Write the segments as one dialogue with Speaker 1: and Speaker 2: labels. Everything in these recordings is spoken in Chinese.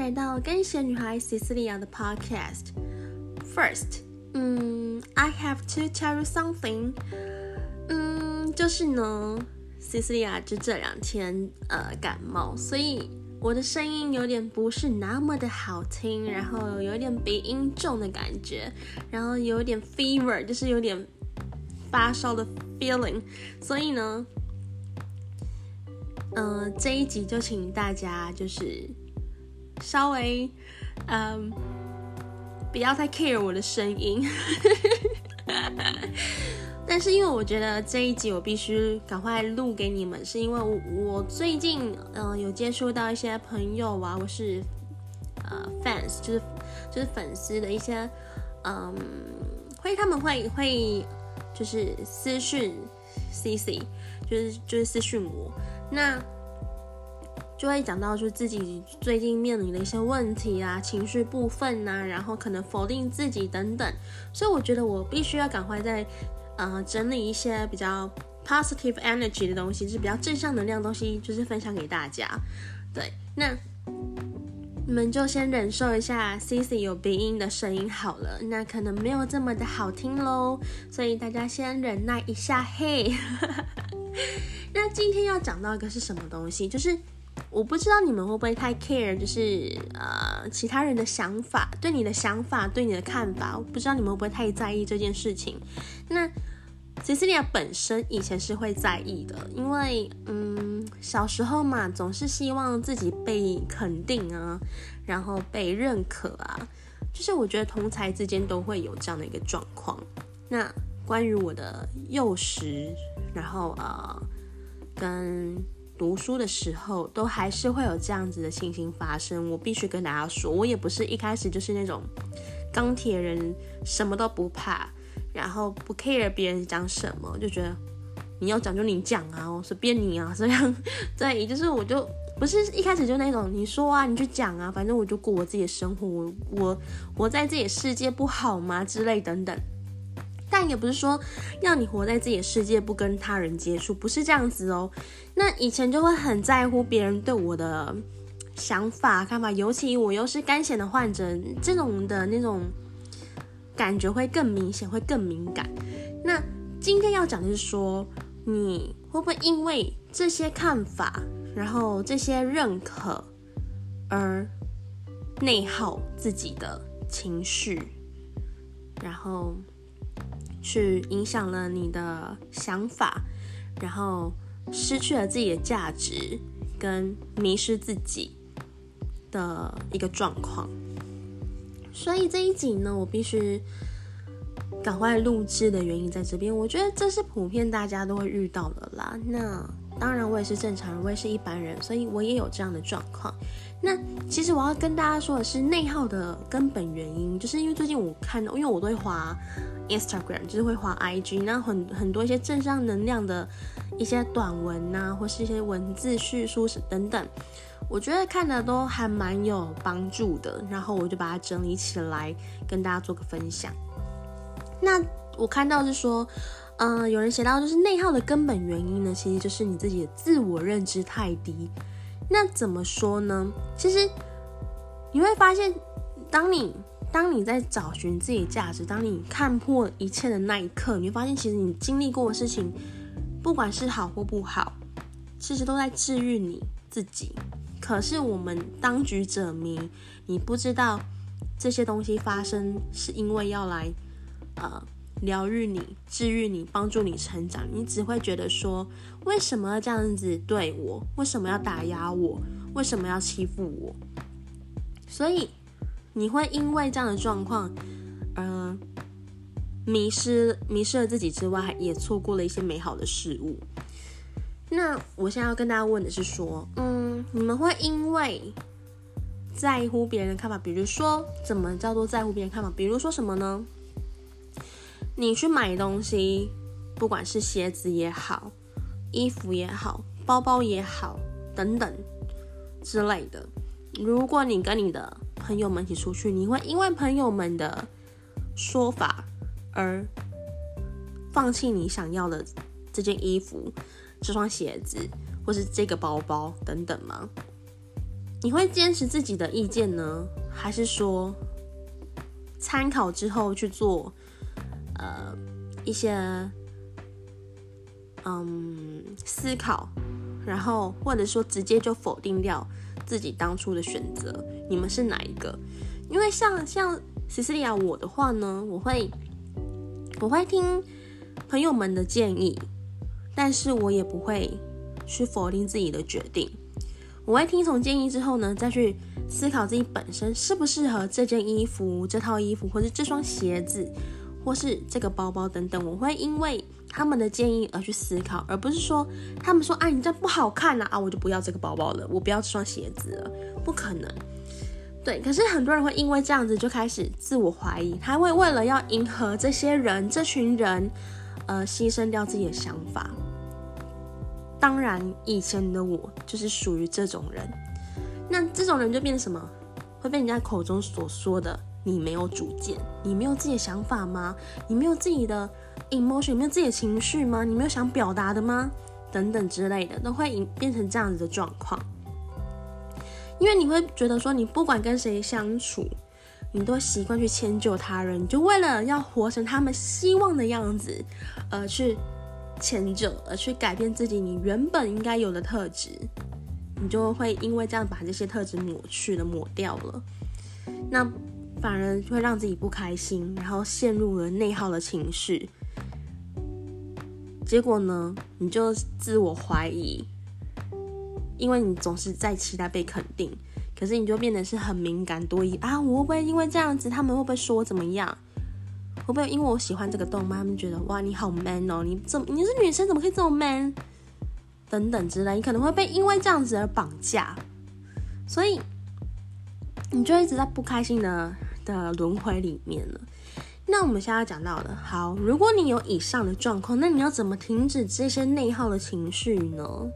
Speaker 1: 来到跟鞋女孩 Cecilia 的 podcast. First, I have to tell you something. 就是呢 Cecilia 就这2天感冒，所以我的声音有点不是那么的好听，然后有点鼻音重的感觉，然后有点 fever， 就是有点发烧的 feeling， 所以呢这一集就请大家就是稍微不要太 care 我的声音但是因为我觉得这一集我必须赶快录给你们，是因为我最近有接触到一些朋友啊，我是fans， 就是粉丝的一些他们会就是私讯 CC， 就是私讯我，那就会讲到就是自己最近面临的一些问题啊，情绪部分啊，然后可能否定自己等等，所以我觉得我必须要赶快在整理一些比较 positive energy 的东西，就是比较正向能量的东西，就是分享给大家。对，那你们就先忍受一下 Cici 有鼻音的声音好了，那可能没有这么的好听咯，所以大家先忍耐一下嘿。那今天要讲到一个是什么东西，就是我不知道你们会不会太 care， 就是其他人的想法，对你的想法，对你的看法，我不知道你们会不会太在意这件事情。那 Cecilia 本身以前是会在意的，因为小时候嘛，总是希望自己被肯定啊，然后被认可啊，就是我觉得同侪之间都会有这样的一个状况。那关于我的幼时，然后跟读书的时候，都还是会有这样子的情形发生。我必须跟大家说，我也不是一开始就是那种钢铁人，什么都不怕，然后不 care 别人讲什么，就觉得你要讲就你讲啊，我随便你啊，这样。对，就是我就不是一开始就那种你说啊，你去讲啊，反正我就过我自己的生活，我在自己的世界不好吗之类等等。但也不是说要你活在自己的世界不跟他人接触，不是这样子哦。那以前就会很在乎别人对我的想法看法，尤其我又是肝癣的患者，这种的那种感觉会更明显，会更敏感。那今天要讲的是说，你会不会因为这些看法，然后这些认可而内耗自己的情绪，然后去影响了你的想法，然后失去了自己的价值，跟迷失自己的一个状况。所以这一集呢，我必须赶快录制的原因在这边，我觉得这是普遍大家都会遇到的啦。那当然我也是正常人，我也是一般人，所以我也有这样的状况。那其实我要跟大家说的是，内耗的根本原因，就是因为最近我看到，因为我都会滑 Instagram， 就是会滑 IG， 那很多一些正向能量的一些短文啊，或是一些文字叙述等等，我觉得看的都还蛮有帮助的，然后我就把它整理起来跟大家做个分享。那我看到是说有人写到就是内耗的根本原因呢，其实就是你自己的自我认知太低。那怎么说呢？其实你会发现，当你在找寻自己的价值，当你看破一切的那一刻，你会发现其实你经历过的事情，不管是好或不好，其实都在治愈你自己。可是我们当局者迷，你不知道这些东西发生是因为要来疗愈你、治愈你、帮助你成长，你只会觉得说，为什么要这样子对我？为什么要打压我？为什么要欺负我？所以你会因为这样的状况迷失了自己之外，也错过了一些美好的事物。那我现在要跟大家问的是说，你们会因为在乎别人的看法，比如说怎么叫做在乎别人的看法？比如说什么呢？你去买东西，不管是鞋子也好，衣服也好，包包也好，等等之类的。如果你跟你的朋友们一起出去，你会因为朋友们的说法而放弃你想要的这件衣服、这双鞋子，或是这个包包等等吗？ 你会坚持自己的意见呢，还是说参考之后去做一些思考，然后或者说直接就否定掉自己当初的选择？你们是哪一个？因为像 Cecilia 我的话呢，我会听朋友们的建议，但是我也不会去否定自己的决定。我会听从建议之后呢，再去思考自己本身适不适合这件衣服、这套衣服，或是这双鞋子，或是这个包包等等。我会因为他们的建议而去思考，而不是说他们说你这不好看啊，我就不要这个包包了，我不要这双鞋子了，不可能。对，可是很多人会因为这样子就开始自我怀疑，他会为了要迎合这群人，牺牲掉自己的想法。当然，以前的我就是属于这种人。那这种人就变成什么？会被人家口中所说的你没有主见，你没有自己的想法吗？你没有自己的 emotion， 没有自己的情绪吗？你没有想表达的吗？等等之类的，都会变成这样子的状况。因为你会觉得说，你不管跟谁相处，你都习惯去迁就他人，你就为了要活成他们希望的样子，而去迁就，而去改变自己你原本应该有的特质，你就会因为这样把这些特质抹掉了，那反而会让自己不开心，然后陷入了内耗的情绪。结果呢，你就自我怀疑，因为你总是在期待被肯定，可是你就变得是很敏感多疑啊！我会不会因为这样子，他们会不会说我怎么样？会不会因为我喜欢这个动漫，他们觉得哇你好 man 哦，你是女生怎么可以这么 man？ 等等之类，你可能会被因为这样子而绑架，所以你就一直在不开心的轮回里面了。那我们现在要讲到的，好，如果你有以上的状况，那你要怎么停止这些内耗的情绪呢？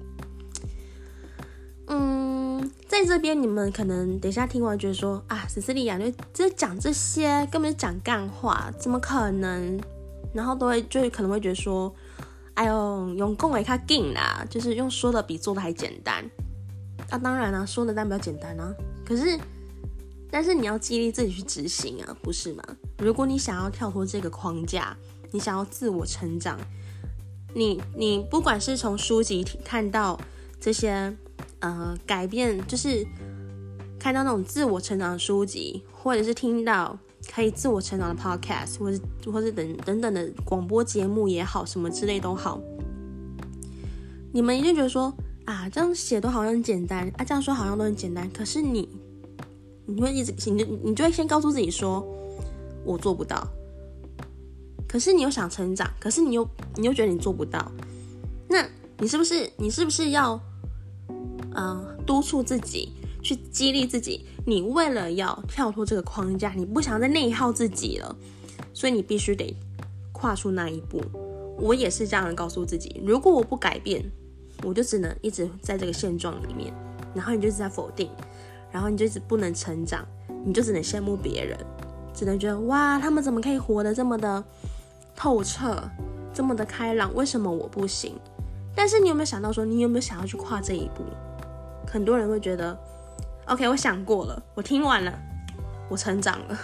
Speaker 1: 在这边你们可能等一下听完觉得说Cecilia就讲这些根本就讲干话，怎么可能？然后就可能会觉得说，哎呦，用讲的较紧啦，就是用说的比做的还简单。当然啦，说的当然比较简单啊，但是你要激励自己去执行啊，不是吗？如果你想要跳脱这个框架，你想要自我成长，你不管是从书籍看到这些改变，就是看到那种自我成长的书籍，或者是听到可以自我成长的 podcast， 或是等等的广播节目也好，什么之类都好，你们一定觉得说这样写都好像很简单这样说好像都很简单，可是你会一直你就会先告诉自己说我做不到，可是你又想成长，可是你又觉得你做不到，那你是不是要督促自己，去激励自己？你为了要跳脱这个框架，你不想再内耗自己了，所以你必须得跨出那一步。我也是这样的告诉自己，如果我不改变，我就只能一直在这个现状里面，然后你就一直在否定，然后你就一直不能成长，你就只能羡慕别人，只能觉得哇，他们怎么可以活得这么的透彻，这么的开朗，为什么我不行？但是你有没有想到说，你有没有想要去跨这一步？很多人会觉得 OK， 我想过了，我听完了，我成长了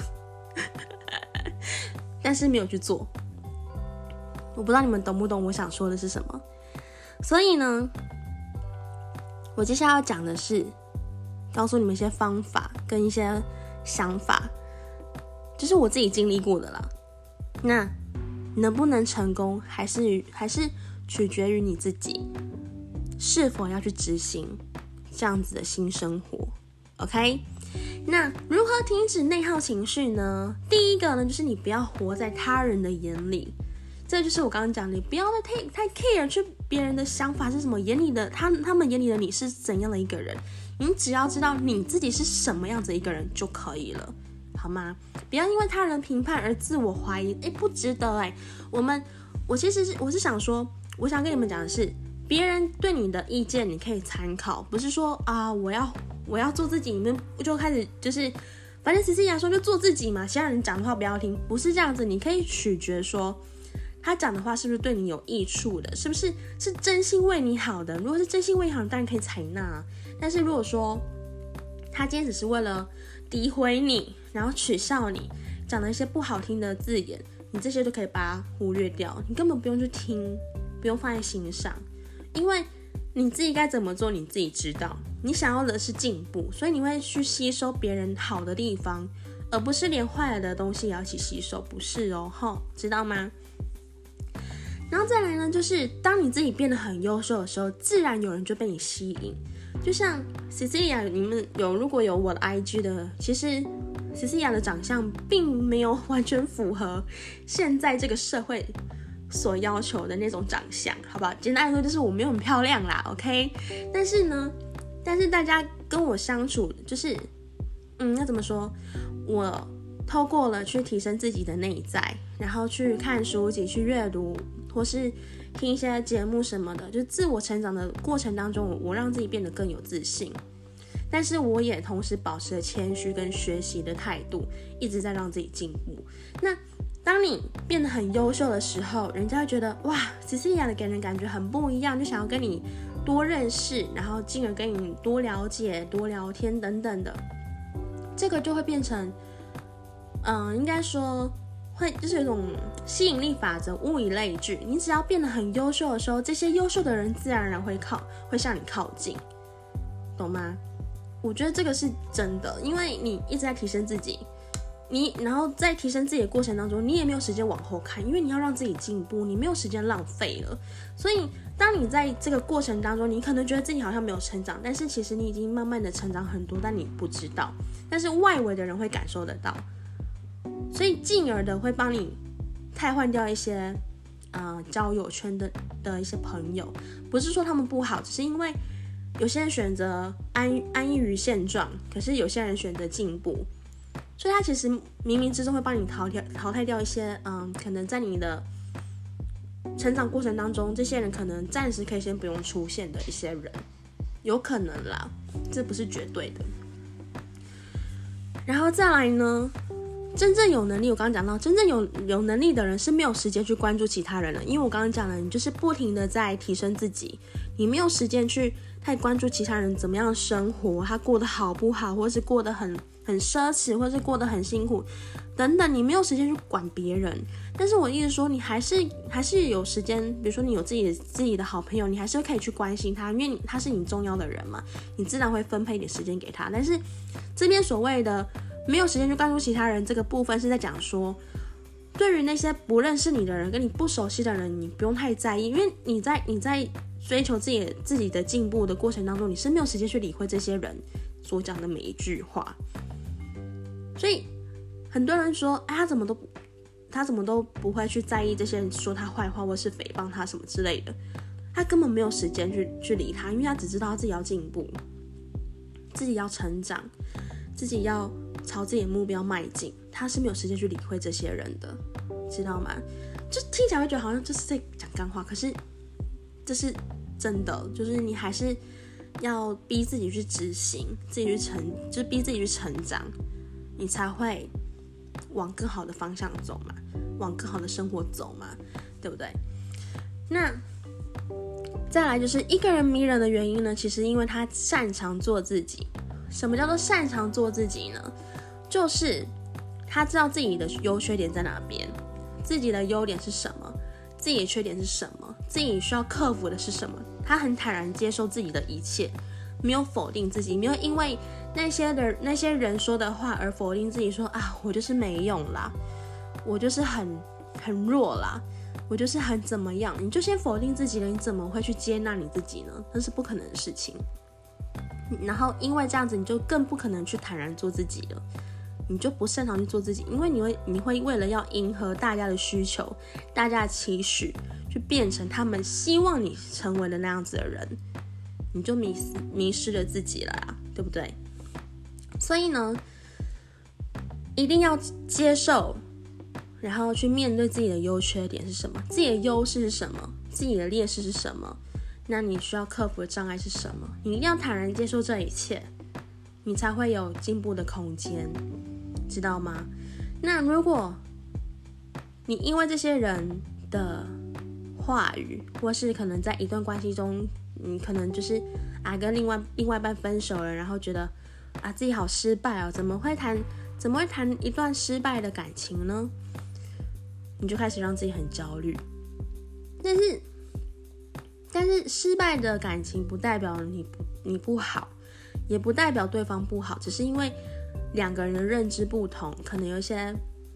Speaker 1: 但是没有去做。我不知道你们懂不懂我想说的是什么。所以呢，我接下来要讲的是告诉你们一些方法跟一些想法，就是我自己经历过的啦。那能不能成功还是取决于你自己是否要去执行这样子的新生活。 OK， 那如何停止内耗情绪呢？第一个呢，就是你不要活在他人的眼里。这就是我刚刚讲的，你不要太 care 去别人的想法是什么，他们眼里的你是怎样的一个人，你只要知道你自己是什么样子的一个人就可以了，好吗？不要因为他人评判而自我怀疑，不值得。我是想说，我想跟你们讲的是，别人对你的意见你可以参考，不是说我要做自己，你们就开始就是反正Cecilia说就做自己嘛，其他人讲的话不要听，不是这样子。你可以取决说他讲的话是不是对你有益处的，是真心为你好的。如果是真心为你好的，当然可以采纳但是如果说他今天只是为了诋毁你，然后取笑你，讲了一些不好听的字眼，你这些都可以把它忽略掉，你根本不用去听，不用放在心上，因为你自己该怎么做你自己知道，你想要的是进步，所以你会去吸收别人好的地方，而不是连坏了的东西也要一起吸收，不是哦，知道吗？然后再来呢，就是当你自己变得很优秀的时候，自然有人就被你吸引。就像 Cecilia， 你们如果有我的 IG 的，其实 Cecilia 的长相并没有完全符合现在这个社会所要求的那种长相，好不好？简单来说就是我没有很漂亮啦 ，OK？ 但是大家跟我相处，就是要怎么说？我透过了去提升自己的内在，然后去看书籍、去阅读，或是听一些节目什么的，就是自我成长的过程当中，我让自己变得更有自信。但是我也同时保持了谦虚跟学习的态度，一直在让自己进步。那当你变得很优秀的时候，人家会觉得哇，Cecilia 的给人感觉很不一样，就想要跟你多认识，然后进而跟你多了解、多聊天等等的。这个就会变成，应该说会就是有一种吸引力法则，物以类聚。你只要变得很优秀的时候，这些优秀的人自然而然会向你靠近，懂吗？我觉得这个是真的，因为你一直在提升自己，然后在提升自己的过程当中，你也没有时间往后看，因为你要让自己进步，你没有时间浪费了。所以当你在这个过程当中，你可能觉得自己好像没有成长，但是其实你已经慢慢的成长很多，但你不知道，但是外围的人会感受得到，所以进而的会帮你汰换掉一些交友圈的一些朋友。不是说他们不好，只是因为有些人选择安逸于现状，可是有些人选择进步，所以他其实冥冥之中会帮你淘汰掉一些可能在你的成长过程当中，这些人可能暂时可以先不用出现的一些人，有可能啦，这不是绝对的。然后再来呢，真正有能力，我刚刚讲到，真正有能力的人是没有时间去关注其他人的，因为我刚刚讲了，你就是不停的在提升自己，你没有时间去太关注其他人怎么样生活，他过得好不好，或是过得很奢侈，或是过得很辛苦等等，你没有时间去管别人。但是我一直说，你还是有时间，比如说你有自己的好朋友，你还是可以去关心他，因为他是你重要的人嘛，你自然会分配一点时间给他。但是这边所谓的没有时间去关注其他人这个部分，是在讲说，对于那些不认识你的人跟你不熟悉的人，你不用太在意，因为你在追求自己的进步的过程当中，你是没有时间去理会这些人所讲的每一句话。所以很多人说，他怎么都不会去在意这些人说他坏话或是诽谤他什么之类的，他根本没有时间去理他，因为他只知道他自己要进步，自己要成长，自己要朝自己的目标迈进，他是没有时间去理会这些人的，知道吗？就听起来会觉得好像就是在讲干话，可是这是真的，就是你还是要逼自己去执行，就是逼自己去成长，你才会往更好的方向走嘛，往更好的生活走嘛，对不对？那再来就是一个人迷人的原因呢，其实因为他擅长做自己。什么叫做擅长做自己呢？就是他知道自己的优缺点在哪边，自己的优点是什么，自己的缺点是什么，自己需要克服的是什么。他很坦然接受自己的一切，没有否定自己，没有因为那些人说的话而否定自己，说我就是没用啦，我就是很弱啦，我就是很怎么样。你就先否定自己了，你怎么会去接纳你自己呢？那是不可能的事情。然后因为这样子，你就更不可能去坦然做自己了，你就不擅长去做自己，因为你会为了要迎合大家的需求、大家的期许，去变成他们希望你成为的那样子的人，你就迷失了自己了啊，对不对？所以呢，一定要接受，然后去面对自己的优缺点是什么，自己的优势是什么，自己的劣势是什么，那你需要克服的障碍是什么？你一定要坦然接受这一切，你才会有进步的空间，知道吗？那如果你因为这些人的话语，或是可能在一段关系中，你可能就是跟另外一半分手了，然后觉得自己好失败哦，怎么会谈一段失败的感情呢？你就开始让自己很焦虑。但是失败的感情不代表你不好，也不代表对方不好，只是因为两个人的认知不同，可能有一些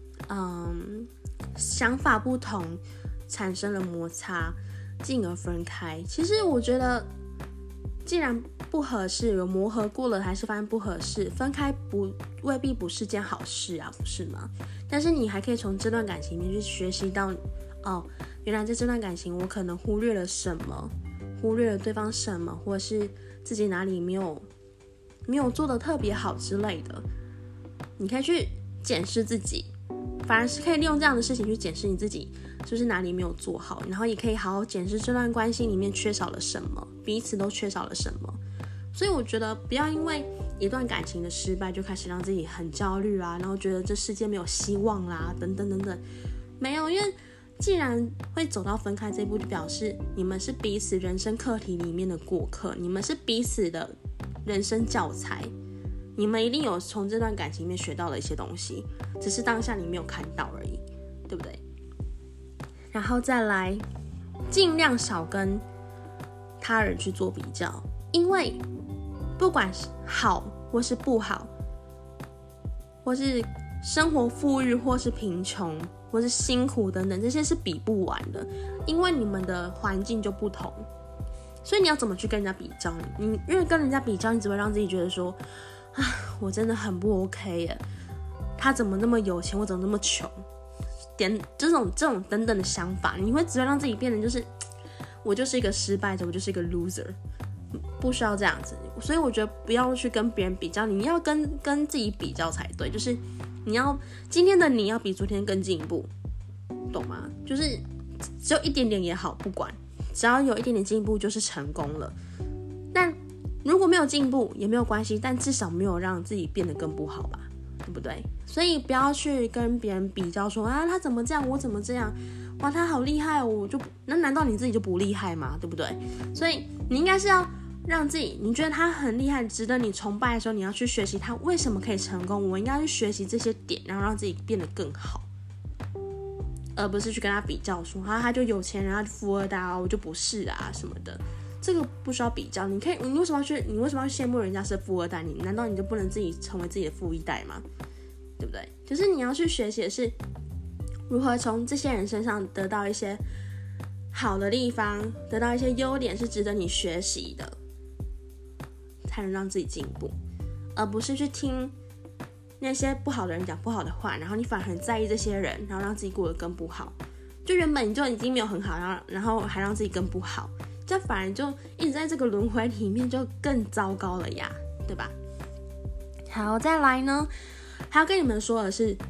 Speaker 1: 想法不同，产生了摩擦，进而分开。其实我觉得既然不合适，有磨合过了还是发现不合适，分开未必不是件好事啊，不是吗？但是你还可以从这段感情里面去学习到，原来在这段感情我可能忽略了什么，忽略了对方什么，或者是自己哪里没有做得特别好之类的，你可以去检视自己，反而是可以利用这样的事情去检视你自己是不是哪里没有做好，然后也可以好好检视这段关系里面缺少了什么，彼此都缺少了什么。所以我觉得不要因为一段感情的失败就开始让自己很焦虑啊，然后觉得这世界没有希望啦，等等等等。没有，因为既然会走到分开这一步，就表示你们是彼此人生课题里面的过客，你们是彼此的人生教材，你们一定有从这段感情里面学到了一些东西，只是当下你没有看到而已，对不对？然后再来，尽量少跟他人去做比较，因为不管是好或是不好，或是生活富裕或是贫穷，或是辛苦等等，这些是比不完的，因为你们的环境就不同。所以你要怎么去跟人家比较？你因为跟人家比较，你只会让自己觉得说，我真的很不 OK 耶，他怎么那么有钱，我怎么那么穷？这种等等的想法，你会只会让自己变成就是我就是一个失败者，我就是一个 loser， 不需要这样子。所以我觉得不要去跟别人比较，你要跟自己比较才对，就是今天的你要比昨天更进一步，懂吗？就是只有一点点也好，不管，只要有一点点进步就是成功了。但如果没有进步也没有关系，但至少没有让自己变得更不好吧，对不对？所以不要去跟别人比较说他怎么这样，我怎么这样，哇，他好厉害哦，那难道你自己就不厉害吗？对不对？所以你应该是要让自己，你觉得他很厉害，值得你崇拜的时候，你要去学习他为什么可以成功，我应该去学习这些点，然后让自己变得更好，而不是去跟他比较说他就有钱人，他富二代啊，我就不是啊什么的。这个不需要比较，你为什么要羡慕人家是富二代？难道你就不能自己成为自己的富一代吗？对不对？就是你要去学习的是如何从这些人身上得到一些好的地方，得到一些优点是值得你学习的，才能让自己进步，而不是去听那些不好的人讲不好的话，然后你反而很在意这些人，然后让自己过得更不好。就原本你就已经没有很好，然后还让自己更不好，这反而就一直在这个轮回里面就更糟糕了呀，对吧？好，再来呢，还要跟你们说的是，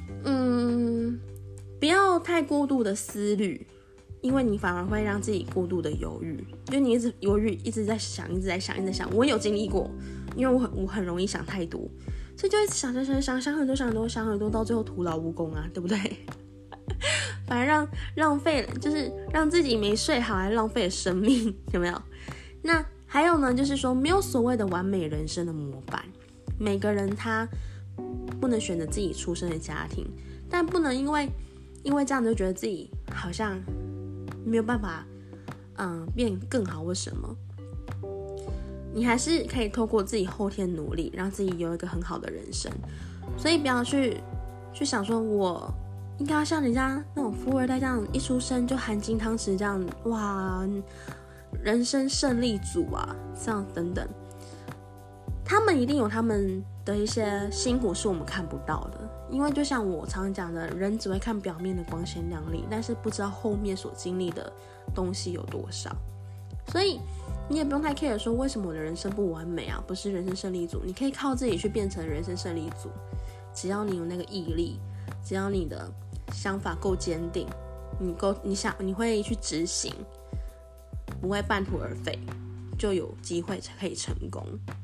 Speaker 1: 不要太过度的思虑，因为你反而会让自己过度的犹豫，因为你一直犹豫，一直在想。我有经历过，因为我很容易想太多，所以就一直想很多，到最后徒劳无功啊，对不对？反而浪费，就是让自己没睡好，还浪费了生命，有没有？那还有呢，就是说没有所谓的完美人生的模板，每个人他不能选择自己出生的家庭，但不能因为这样就觉得自己好像没有办法变更好或什么。你还是可以透过自己后天努力，让自己有一个很好的人生。所以不要去想说我应该要像人家那种富二代这样一出生就含金汤匙这样，哇，人生胜利组啊，这样等等。他们一定有他们的一些辛苦是我们看不到的，因为就像我常讲的，人只会看表面的光鲜亮丽，但是不知道后面所经历的东西有多少。所以你也不用太 care 说为什么我的人生不完美啊，不是人生胜利组，你可以靠自己去变成人生胜利组，只要你有那个毅力，只要你的想法够坚定，你会去执行，不会半途而废，就有机会可以成功。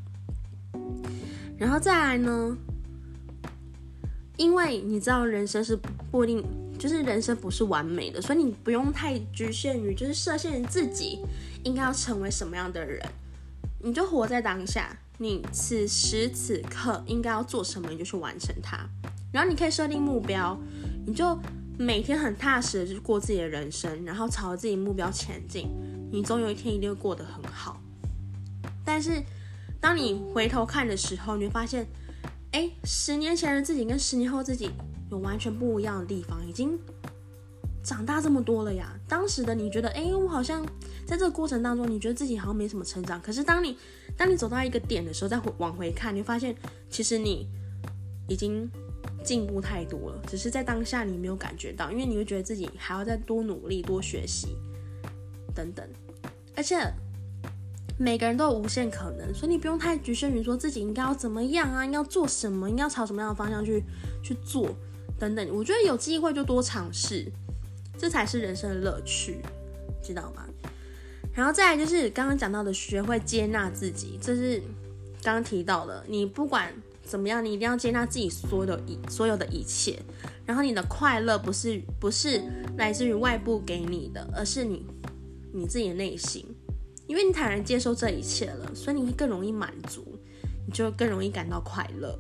Speaker 1: 然后再来呢，因为你知道人生是不一定，就是人生不是完美的，所以你不用太局限于就是设限于自己应该要成为什么样的人，你就活在当下， 你此时此刻应该要做什么，你就去完成它。然后你可以设定目标，你就每天很踏实的就过自己的人生，然后朝着自己目标前进，你总有一天一定会过得很好。但是当你回头看的时候，你会发现10年前的自己跟10年后自己有完全不一样的地方，已经长大这么多了呀。当时的你觉得我好像在这个过程当中，你觉得自己好像没什么成长，可是当你走到一个点的时候，再往回看，你会发现其实你已经进步太多了，只是在当下你没有感觉到，因为你会觉得自己还要再多努力多学习等等。而且每个人都有无限可能，所以你不用太局限于说自己应该要怎么样啊，应该要做什么，应该要朝什么样的方向去做等等。我觉得有机会就多尝试，这才是人生的乐趣，知道吗？然后再来就是刚刚讲到的学会接纳自己，这是刚刚提到的，你不管怎么样，你一定要接纳自己所有的一切。然后你的快乐不是来自于外部给你的，而是你自己的内心。因为你坦然接受这一切了，所以你会更容易满足，你就更容易感到快乐。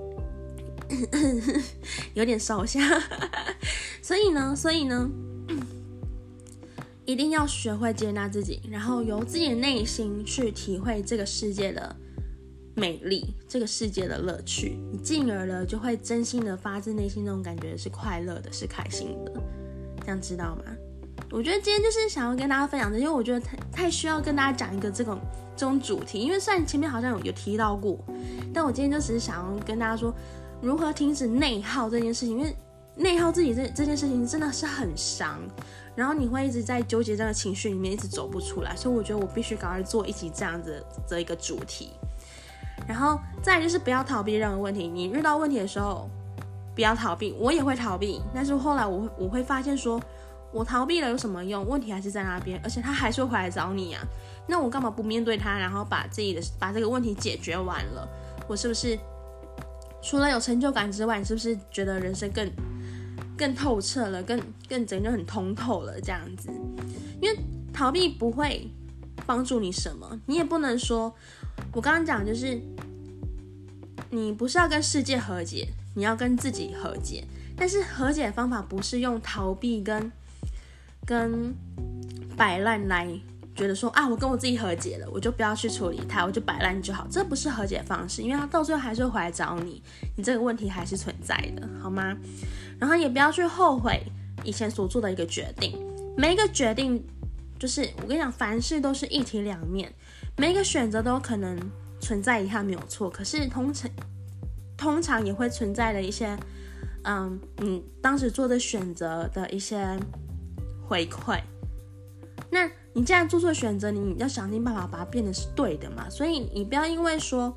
Speaker 1: 有点烧香。所以呢，一定要学会接纳自己，然后由自己的内心去体会这个世界的美丽，这个世界的乐趣，你进而呢就会真心的发自内心那种感觉是快乐的，是开心的，这样知道吗？我觉得今天就是想要跟大家分享的，因为我觉得太需要跟大家讲一个这种主题，因为虽然前面好像有提到过，但我今天就只是想要跟大家说如何停止内耗这件事情，因为内耗自己这件事情真的是很伤，然后你会一直在纠结这个情绪里面一直走不出来，所以我觉得我必须赶快做一集这样子的一个主题。然后再来就是不要逃避任何问题，你遇到问题的时候不要逃避，我也会逃避，但是后来我会发现说我逃避了有什么用，问题还是在那边，而且他还是会回来找你啊，那我干嘛不面对他，然后把这个问题解决完了，我是不是除了有成就感之外，你是不是觉得人生更透彻了，更整个很通透了这样子？因为逃避不会帮助你什么，你也不能说，我刚刚讲就是你不是要跟世界和解，你要跟自己和解，但是和解的方法不是用逃避跟摆烂来觉得说我跟我自己和解了，我就不要去处理它，我就摆烂就好，这不是和解方式，因为它到最后还是会回来找你，你这个问题还是存在的，好吗？然后也不要去后悔以前所做的一个决定，每一个决定就是我跟你讲，凡事都是一体两面，每一个选择都有可能存在遗憾没有错，可是通常也会存在的一些你当时做的选择的一些回馈。那你既然做错选择，你要想尽办法把它变得是对的嘛，所以你不要因为说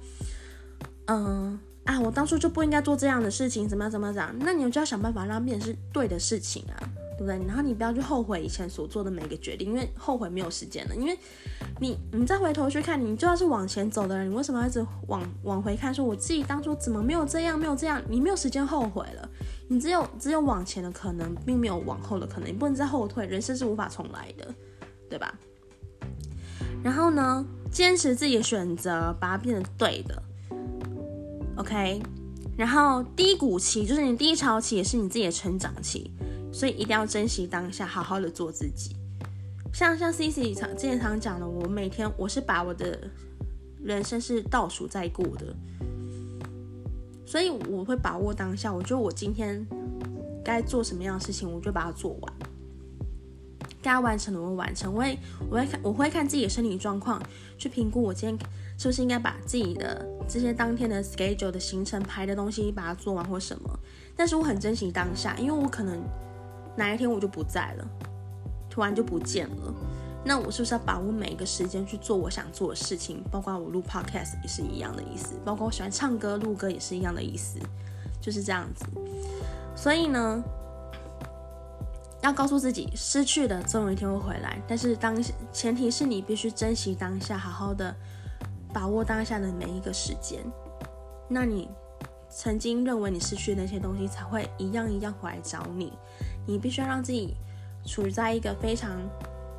Speaker 1: 我当初就不应该做这样的事情，怎么样，那你就要想办法让它变成是对的事情啊，对不对？然后你不要去后悔以前所做的每一个决定，因为后悔没有时间了，因为你再回头去看，你就要是往前走的人，你为什么要一直往回看说我自己当初怎么没有这样，你没有时间后悔了，你只有往前的可能，并没有往后的可能，你不能再后退，人生是无法重来的，对吧？然后呢，坚持自己的选择，把它变成对的 OK， 然后低谷期就是你低潮期，也是你自己的成长期，所以一定要珍惜当下，好好的做自己。像 Cici 之前常讲的，我每天我是把我的人生是倒数在过的，所以我会把握当下，我觉得我今天该做什么样的事情，我就把它做完，该完成的我会完成，我会看自己的身体状况，去评估我今天是不是应该把自己的这些当天的 schedule 的行程排的东西把它做完或什么。但是我很珍惜当下，因为我可能哪一天我就不在了，突然就不见了，那我是不是要把握每一个时间去做我想做的事情？包括我录 podcast 也是一样的意思，包括我喜欢唱歌录歌也是一样的意思，就是这样子。所以呢，要告诉自己，失去的总有一天会回来，但是前提是你必须珍惜当下，好好的把握当下的每一个时间，那你曾经认为你失去的那些东西才会一样一样回来找你。你必须要让自己处在一个非常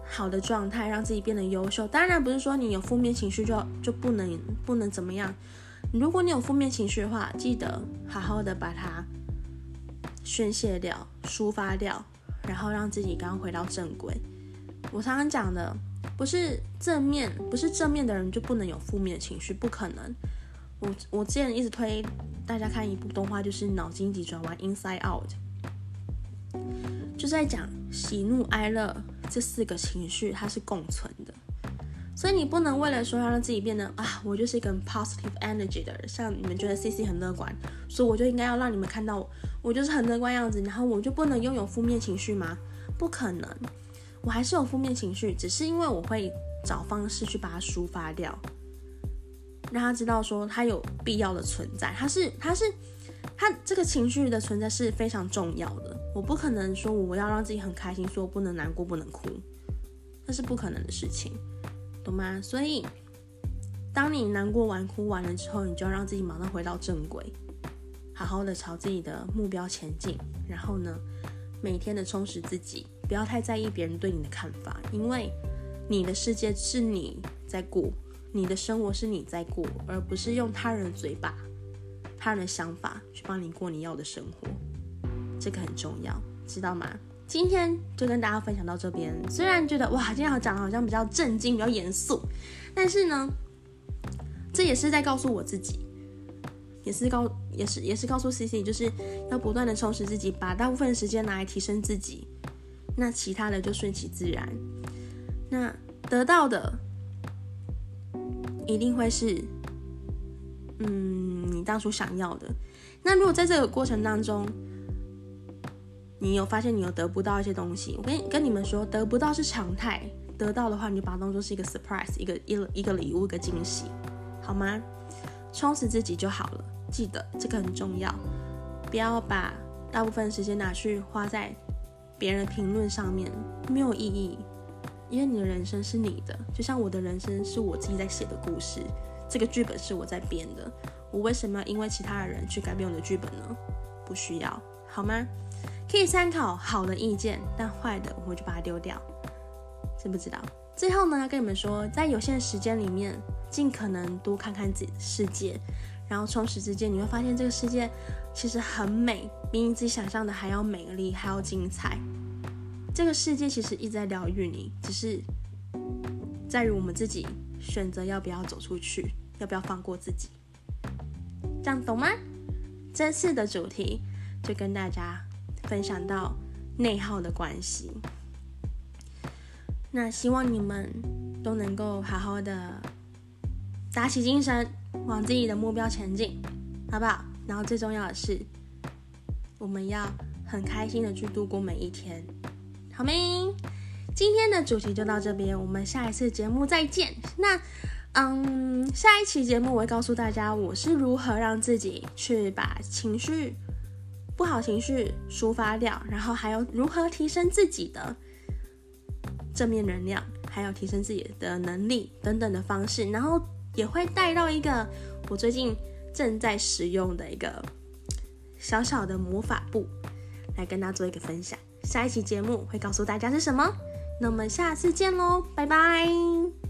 Speaker 1: 好的状态，让自己变得优秀。当然不是说你有负面情绪就不能怎么样。如果你有负面情绪的话，记得好好的把它宣泄掉、抒发掉，然后让自己刚刚回到正轨。我常常讲的，不是正面的人就不能有负面情绪，不可能。我之前一直推大家看一部动画，就是脑筋急转弯 Inside Out， 就在讲喜怒哀乐这4个情绪它是共存的，所以你不能为了说要让自己变得我就是一个 positive energy 的人，像你们觉得 CC 很乐观，所以我就应该要让你们看到我就是很乐观样子，然后我就不能拥有负面情绪吗？不可能，我还是有负面情绪，只是因为我会找方式去把它抒发掉，让他知道说他有必要的存在，他这个情绪的存在是非常重要的。我不可能说我要让自己很开心，说我不能难过不能哭，那是不可能的事情，懂吗？所以当你难过完哭完了之后，你就要让自己马上回到正轨，好好的朝自己的目标前进，然后呢每天的充实自己，不要太在意别人对你的看法，因为你的世界是你在过，你的生活是你在过，而不是用他人的嘴巴、他人的想法去帮你过你要的生活，这个很重要，知道吗？今天就跟大家分享到这边。虽然觉得今天讲的好像比较震惊、比较严肃，但是呢，这也是在告诉我自己，也是告诉 CC， 就是要不断的充实自己，把大部分的时间拿来提升自己，那其他的就顺其自然。那得到的一定会是你当初想要的。那如果在这个过程当中你有发现你有得不到一些东西，我跟你们说，得不到是常态，得到的话你就把它当作是一个 surprise， 一个礼物，一个惊喜，好吗？充实自己就好了，记得这个很重要，不要把大部分时间拿去花在别人的评论上面，没有意义。因为你的人生是你的，就像我的人生是我自己在写的故事，这个剧本是我在编的，我为什么要因为其他的人去改变我的剧本呢？不需要，好吗？可以参考好的意见，但坏的我就把它丢掉，知不知道？最后呢，要跟你们说，在有限的时间里面，尽可能多看看自己的世界，然后充实自己，你会发现这个世界其实很美，比你自己想象的还要美丽，还要精彩。这个世界其实一直在疗愈你，只是在于我们自己选择要不要走出去，要不要放过自己，这样懂吗？这次的主题就跟大家分享到内耗的关系，那希望你们都能够好好的打起精神，往自己的目标前进，好不好？然后最重要的是，我们要很开心的去度过每一天，好没？今天的主题就到这边，我们下一次节目再见。那下一期节目我会告诉大家我是如何让自己去把不好情绪抒发掉，然后还有如何提升自己的正面能量，还有提升自己的能力等等的方式，然后也会带到一个我最近正在使用的一个小小的魔法布来跟大家做一个分享。下一期节目会告诉大家是什么，那我们下次见咯，拜拜。